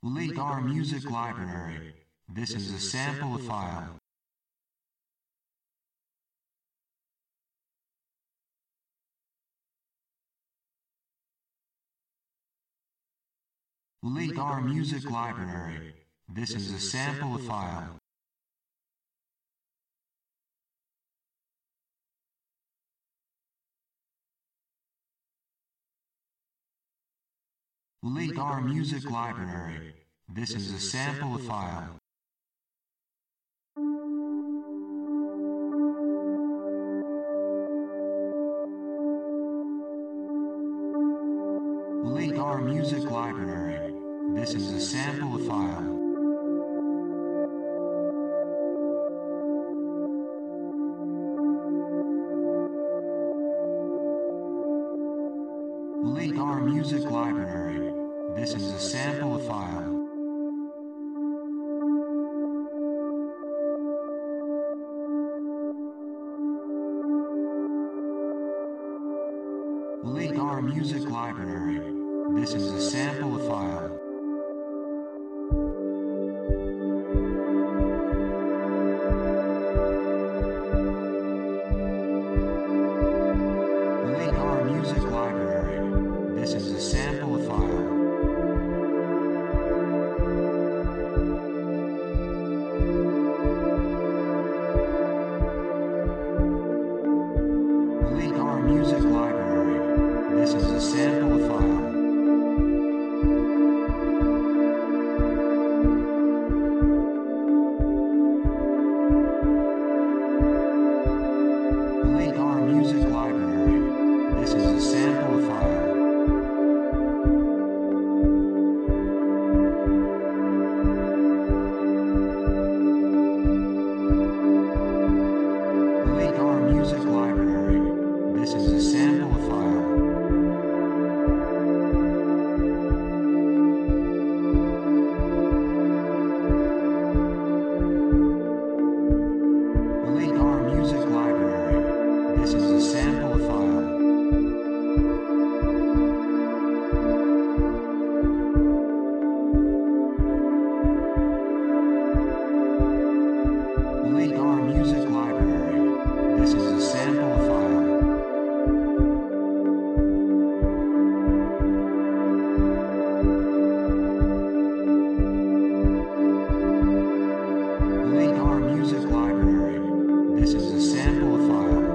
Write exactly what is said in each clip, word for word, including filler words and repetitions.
LateR Music Library. This is a sample file. LateR Music Library. This is a sample file. LateR Music Library. This is a sample file. LateR Music Library. This is a sample file. LateR Music Library. This is a sample file. LateR Music Library. This is a sample file. LateR Music Library. This is a sample file. LateR Music Library. This is a sample file. LateR Music Library. This is a sample file. LateR Music Library. This is a sample file. LateR Music Library. This is a sample file. LateR Music Library. This is a sample file. LateR Music Library. This is a sample file.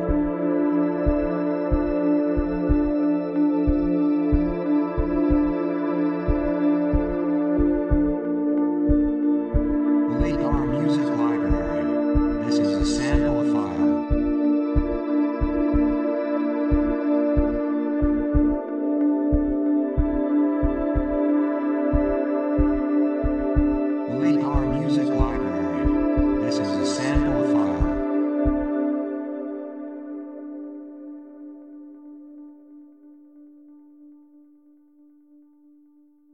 LateR Music Library. This is a sample file. LateR Music Library. This is a sample file.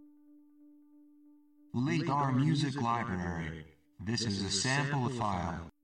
LateR Music Library. This is a sample file.